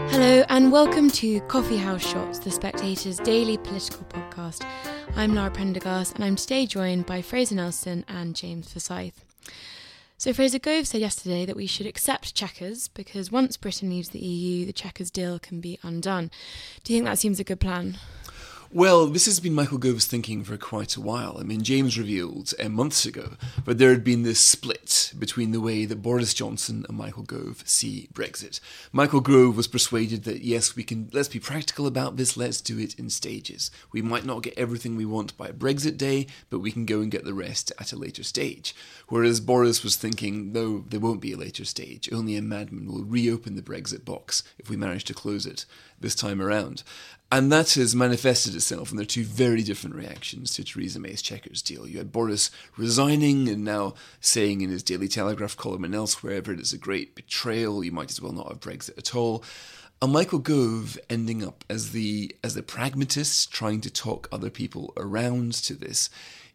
Hello and welcome to Coffee House Shots, The Spectator's daily political podcast. I'm Lara Prendergast and I'm today joined by Fraser Nelson and James Forsyth. So Fraser Gove said yesterday that we should accept Chequers because once Britain leaves the EU, the Chequers deal can be undone. Do you think that seems a good plan? Well, this has been Michael Gove's thinking for quite a while. I mean, James revealed months ago that there had been this split between the way that Boris Johnson and Michael Gove see Brexit. Michael Gove was persuaded that, yes, let's be practical about this, let's do it in stages. We might not get everything we want by Brexit Day, but we can go and get the rest at a later stage. Whereas Boris was thinking, no, there won't be a later stage. Only a madman will reopen the Brexit box if we manage to close it this time around. And that has manifested itself in their two very different reactions to Theresa May's Chequers deal. You had Boris resigning and now saying in his Daily Telegraph column and elsewhere that it's a great betrayal, you might as well not have Brexit at all. And Michael Gove ending up as the pragmatist, trying to talk other people around to this,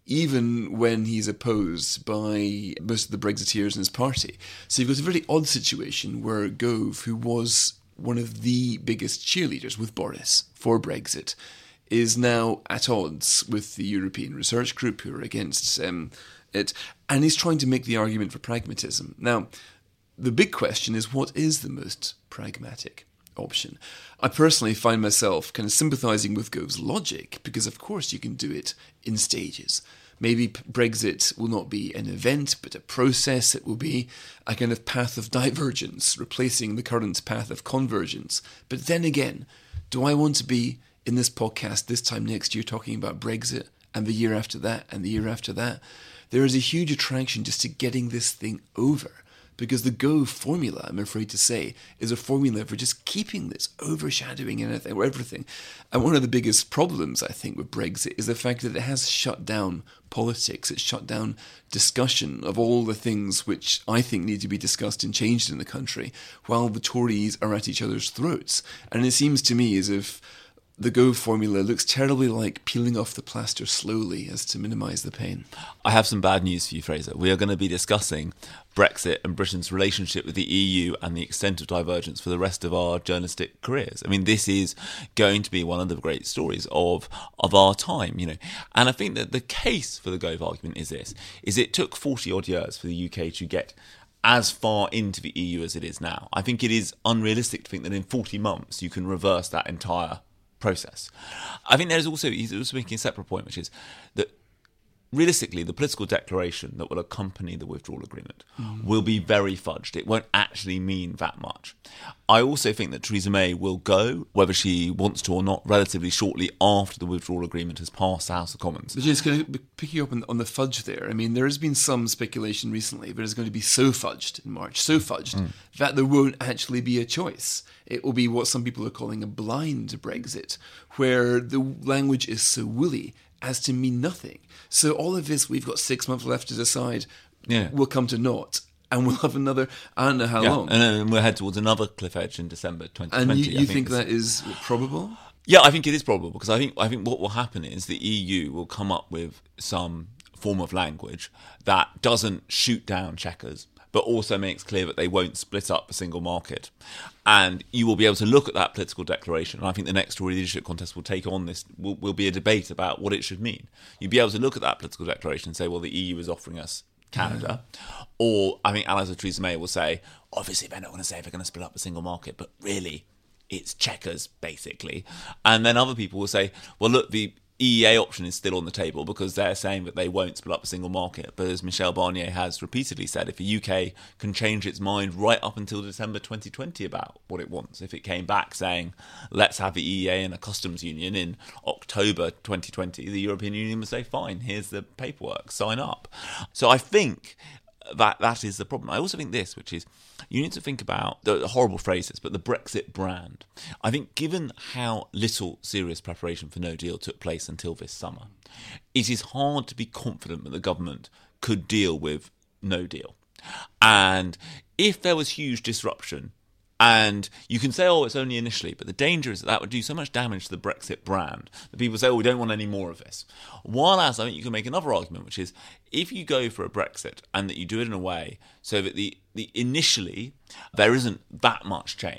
even when he's opposed by most of the Brexiteers in his party. So you've got a very odd situation where Gove, who was one of the biggest cheerleaders with Boris for Brexit, is now at odds with the European Research Group, who are against it, and he's trying to make the argument for pragmatism. Now, the big question is, what is the most pragmatic option? I personally find myself kind of sympathising with Gove's logic, because of course you can do it in stages. Maybe Brexit will not be an event, but a process. It will be a kind of path of divergence, replacing the current path of convergence. But then again, do I want to be in this podcast this time next year talking about Brexit and the year after that and the year after that? There is a huge attraction just to getting this thing over. Because the Gove formula, I'm afraid to say, is a formula for just keeping this, overshadowing anything or everything. And one of the biggest problems, I think, with Brexit is the fact that it has shut down politics. It's shut down discussion of all the things which I think need to be discussed and changed in the country, while the Tories are at each other's throats. And it seems to me as if the Gove formula looks terribly like peeling off the plaster slowly as to minimise the pain. I have some bad news for you, Fraser. We are going to be discussing Brexit and Britain's relationship with the EU and the extent of divergence for the rest of our journalistic careers. I mean, this is going to be one of the great stories of our time, you know. And I think that the case for the Gove argument is this, is it took 40-odd years for the UK to get as far into the EU as it is now. I think it is unrealistic to think that in 40 months you can reverse that entire process. I think he's also making a separate point, which is that realistically, the political declaration that will accompany the withdrawal agreement will be very fudged. It won't actually mean that much. I also think that Theresa May will go, whether she wants to or not, relatively shortly after the withdrawal agreement has passed the House of Commons. But just going to pick you up on the fudge there. I mean, there has been some speculation recently that it's going to be so fudged in March, that there won't actually be a choice. It will be what some people are calling a blind Brexit, where the language is so woolly as to mean nothing. So all of this, we've got 6 months left to decide, will come to naught. And we'll have another, I don't know how long. And then we'll head towards another cliff edge in December 2020. And you think that is probable? Yeah, I think it is probable, because I think what will happen is the EU will come up with some form of language that doesn't shoot down Chequers, but also makes clear that they won't split up the single market. And you will be able to look at that political declaration, and I think the next Tory leadership contest will take on this, will be a debate about what it should mean. You'll be able to look at that political declaration and say, well, the EU is offering us Canada. Or I think allies of Theresa May will say, obviously they're not going to say they're going to split up the single market, but really it's Chequers, basically. And then other people will say, well, look, the EEA option is still on the table because they're saying that they won't split up a single market. But as Michel Barnier has repeatedly said, if the UK can change its mind right up until December 2020 about what it wants, if it came back saying, let's have the EEA and a customs union in October 2020, the European Union would say, fine, here's the paperwork, sign up. So I think that is the problem. I also think this, which is, you need to think about the horrible phrases, but the Brexit brand. I think given how little serious preparation for no deal took place until this summer, it is hard to be confident that the government could deal with no deal. And if there was huge disruption, and you can say, oh, it's only initially, but the danger is that would do so much damage to the Brexit brand that people say, oh, we don't want any more of this. While as I think you can make another argument, which is if you go for a Brexit and that you do it in a way so that the initially there isn't that much change,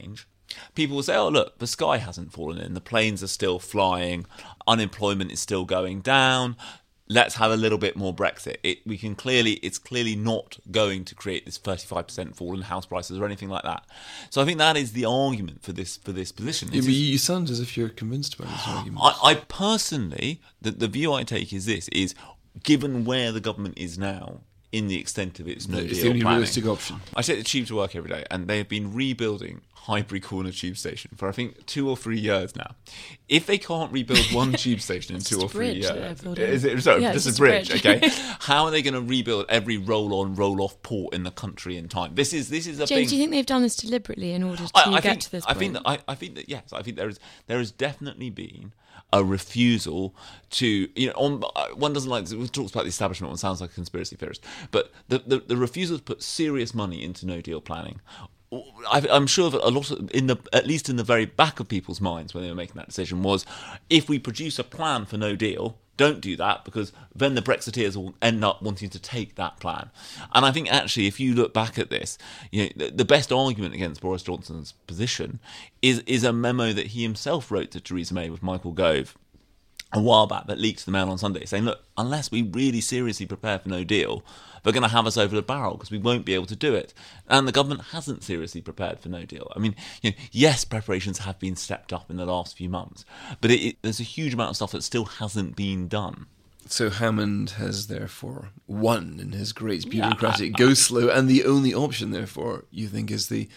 people will say, oh, look, the sky hasn't fallen in. The planes are still flying. Unemployment is still going down. Let's have a little bit more Brexit. It's clearly not going to create this 35% fall in house prices or anything like that. So I think that is the argument for this position. You sound as if you're convinced by this argument. I personally, the view I take is this, is given where the government is now, in the extent of its no deal planning. It's the only realistic option. I take the tube to work every day, and they have been rebuilding Highbury Corner tube station for I think 2 or 3 years now. If they can't rebuild one tube station in 2 or 3 years, is it just a bridge? Okay, how are they going to rebuild every roll-on, roll-off port in the country in time? This is a James, do you think they've done this deliberately in order to get to this point? I think that yes. I think there has definitely been a refusal to, one doesn't like, it talks about the establishment, one sounds like a conspiracy theorist, but the refusal to put serious money into no deal planning. I'm sure that a lot of, at least in the very back of people's minds when they were making that decision, was if we produce a plan for no deal, don't do that, because then the Brexiteers will end up wanting to take that plan. And I think actually, if you look back at this, the best argument against Boris Johnson's position is a memo that he himself wrote to Theresa May with Michael Gove a while back that leaked to the Mail on Sunday, saying, look, unless we really seriously prepare for no deal, they're going to have us over the barrel because we won't be able to do it. And the government hasn't seriously prepared for no deal. I mean, yes, preparations have been stepped up in the last few months, but there's a huge amount of stuff that still hasn't been done. So Hammond has therefore won in his great bureaucratic go slow, and the only option, therefore, you think is the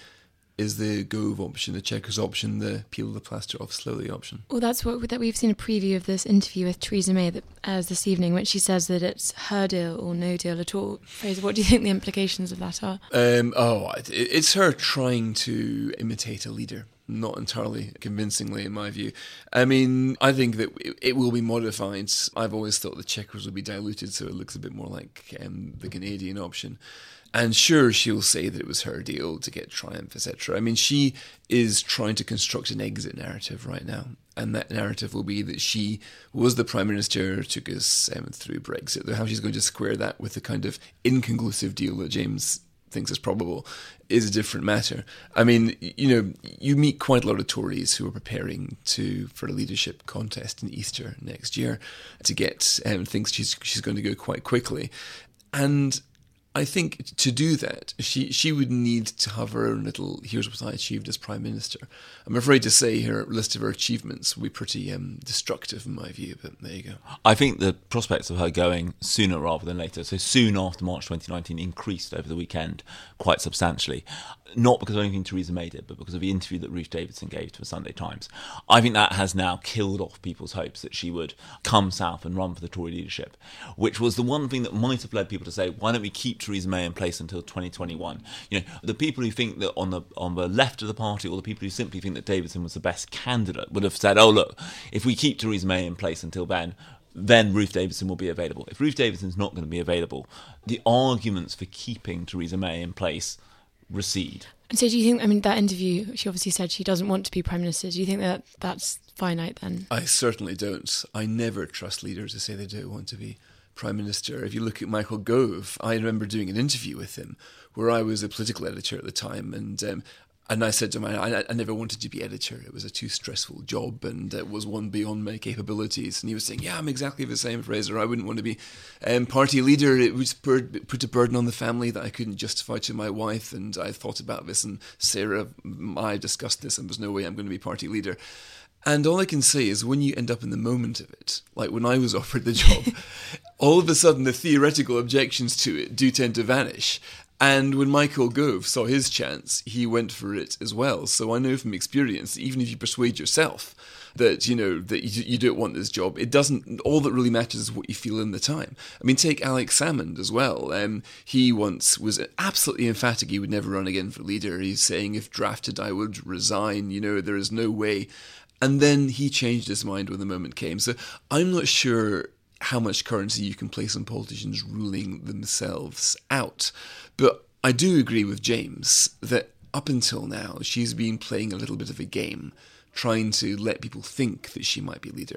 Gove option, the Chequers option, the peel the plaster off slowly option. Well, that's that we've seen a preview of this interview with Theresa May that airs this evening, when she says that it's her deal or no deal at all. Fraser, what do you think the implications of that are? It's her trying to imitate a leader. Not entirely convincingly, in my view. I mean, I think that it will be modified. I've always thought the Chequers will be diluted so it looks a bit more like the Canadian option. And sure, she'll say that it was her deal to get Triumph, etc. I mean, she is trying to construct an exit narrative right now. And that narrative will be that she was the Prime Minister, took us through Brexit. How she's going to square that with the kind of inconclusive deal that James thinks is probable is a different matter. I mean, you meet quite a lot of Tories who are preparing for a leadership contest in Easter next year to get things she's going to go quite quickly. And I think to do that, she would need to have her own little, here's what I achieved as Prime Minister. I'm afraid to say her list of her achievements will be pretty destructive in my view, but there you go. I think the prospects of her going sooner rather than later, so soon after March 2019, increased over the weekend quite substantially. Not because of anything Theresa May did, but because of the interview that Ruth Davidson gave to the Sunday Times. I think that has now killed off people's hopes that she would come south and run for the Tory leadership, which was the one thing that might have led people to say, why don't we keep Theresa May in place until 2021? The people who think that on the left of the party, or the people who simply think that Davidson was the best candidate, would have said, oh look, if we keep Theresa May in place until then Ruth Davidson will be available. If Ruth Davidson's not going to be available, the arguments for keeping Theresa May in place recede. And so do you think, that interview, she obviously said she doesn't want to be Prime Minister. Do you think that that's finite then? I certainly don't. I never trust leaders who say they don't want to be Prime Minister. If you look at Michael Gove, I remember doing an interview with him where I was a political editor at the time, and I said to him, I never wanted to be editor. It was a too stressful job and it was one beyond my capabilities. And he was saying, yeah, I'm exactly the same, Fraser. I wouldn't want to be party leader. It would put a burden on the family that I couldn't justify to my wife. And I thought about this, and Sarah, I discussed this, and there's no way I'm going to be party leader. And all I can say is when you end up in the moment of it, like when I was offered the job, all of a sudden the theoretical objections to it do tend to vanish. And when Michael Gove saw his chance, he went for it as well. So I know from experience, even if you persuade yourself that, that you don't want this job, it doesn't, all that really matters is what you feel in the time. I mean, take Alex Salmond as well. He once was absolutely emphatic he would never run again for leader. He's saying if drafted, I would resign, there is no way. And then he changed his mind when the moment came. So I'm not sure how much currency you can place on politicians ruling themselves out. But I do agree with James that up until now, she's been playing a little bit of a game, trying to let people think that she might be leader.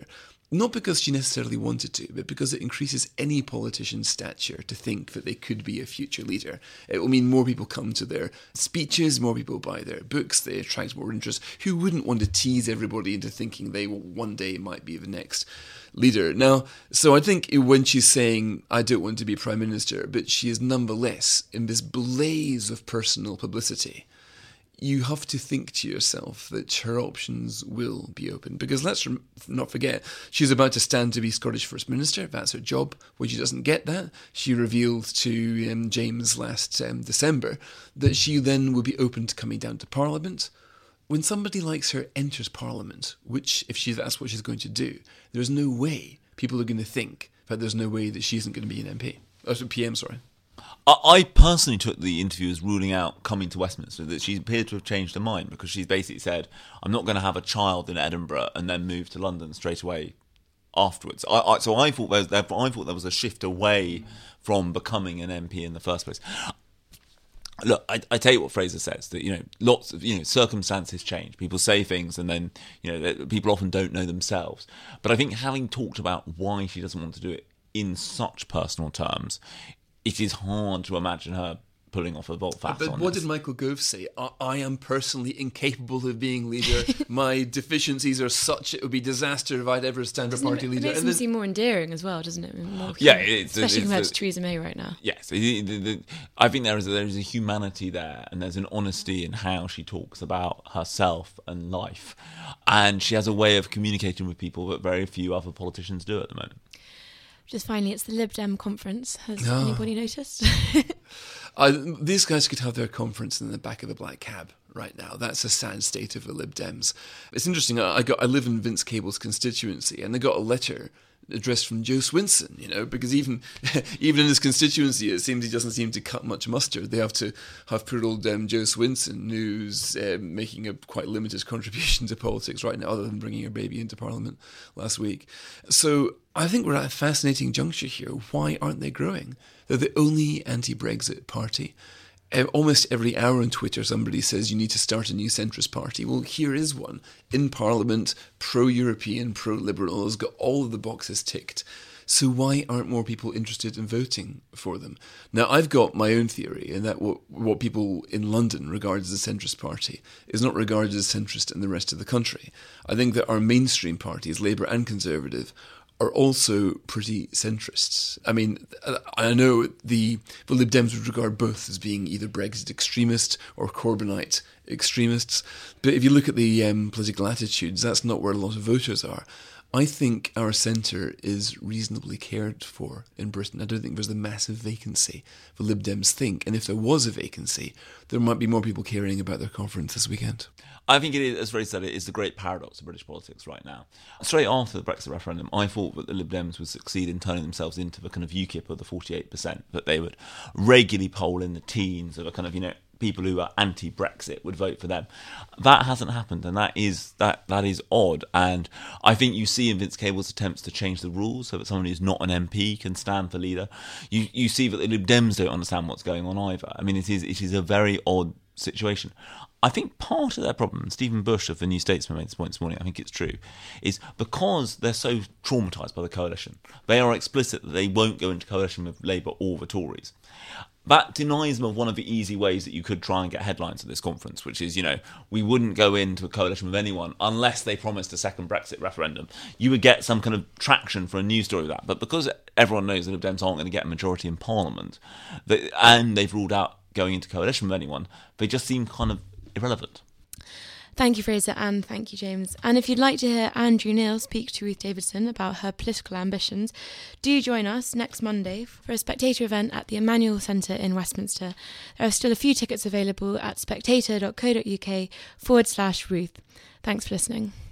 Not because she necessarily wanted to, but because it increases any politician's stature to think that they could be a future leader. It will mean more people come to their speeches, more people buy their books, they attract more interest. Who wouldn't want to tease everybody into thinking they one day might be the next leader? Now, so I think when she's saying, I don't want to be Prime Minister, but she is nonetheless in this blaze of personal publicity, you have to think to yourself that her options will be open. Because let's not forget, she's about to stand to be Scottish First Minister. That's her job. When she doesn't get that, she revealed to James last December that she then will be open to coming down to Parliament. When somebody likes her enters Parliament, which if that's what she's going to do, there's no way people are going to think that there's no way that she isn't going to be an MP. PM, sorry. I personally took the interview as ruling out coming to Westminster, that she appeared to have changed her mind, because she's basically said, I'm not going to have a child in Edinburgh and then move to London straight away afterwards. So I thought there was a shift away from becoming an MP in the first place. Look, I tell you what Fraser says, that, lots of, circumstances change. People say things and then, people often don't know themselves. But I think having talked about why she doesn't want to do it in such personal terms, it is hard to imagine her pulling off a volte-face. But what did Michael Gove say? I am personally incapable of being leader. My deficiencies are such it would be disaster if I'd ever stand for party leader. It makes him seem more endearing as well, doesn't it? Especially compared to Theresa May right now. Yes, I think there is a humanity there, and there's an honesty in how she talks about herself and life, and she has a way of communicating with people that very few other politicians do at the moment. Just finally, it's the Lib Dem conference. Has anybody noticed? These guys could have their conference in the back of a black cab right now. That's a sad state of the Lib Dems. It's interesting. I live in Vince Cable's constituency, and I got a letter addressed from Joe Swinson, because even in his constituency, it seems he doesn't seem to cut much mustard. They have to have poor old Joe Swinson, who's making a quite limited contribution to politics right now, other than bringing her baby into Parliament last week. So I think we're at a fascinating juncture here. Why aren't they growing? They're the only anti-Brexit party. Almost every hour on Twitter somebody says you need to start a new centrist party. Well, here is one. In Parliament, pro-European, pro-liberal, has got all of the boxes ticked. So why aren't more people interested in voting for them? Now, I've got my own theory, and that what people in London regard as a centrist party is not regarded as centrist in the rest of the country. I think that our mainstream parties, Labour and Conservative, are also pretty centrists. I mean, I know the Lib Dems would regard both as being either Brexit extremist or Corbynite extremists, but if you look at the political attitudes, that's not where a lot of voters are. I think our centre is reasonably cared for in Britain. I don't think there's a massive vacancy, the Lib Dems think, and if there was a vacancy, there might be more people caring about their conference this weekend. I think it is, as Ray said, it is the great paradox of British politics right now. Straight after the Brexit referendum, I thought that the Lib Dems would succeed in turning themselves into the kind of UKIP of the 48%, that they would regularly poll in the teens of a kind of, people who are anti-Brexit would vote for them. That hasn't happened, and that is odd. And I think you see in Vince Cable's attempts to change the rules so that someone who's not an MP can stand for leader. You see that the Lib Dems don't understand what's going on either. I mean, it is a very odd situation. I think part of their problem, Stephen Bush of the New Statesman made this point this morning, I think it's true, is because they're so traumatised by the coalition, they are explicit that they won't go into coalition with Labour or the Tories. That denies them of one of the easy ways that you could try and get headlines at this conference, which is, we wouldn't go into a coalition with anyone unless they promised a second Brexit referendum. You would get some kind of traction for a news story of that. But because everyone knows that Lib Dems aren't going to get a majority in Parliament, and they've ruled out going into coalition with anyone, they just seem kind of irrelevant. Thank you, Fraser, and thank you, James. And if you'd like to hear Andrew Neil speak to Ruth Davidson about her political ambitions, do join us next Monday for a Spectator event at the Emmanuel Centre in Westminster. There are still a few tickets available at spectator.co.uk/Ruth. Thanks for listening.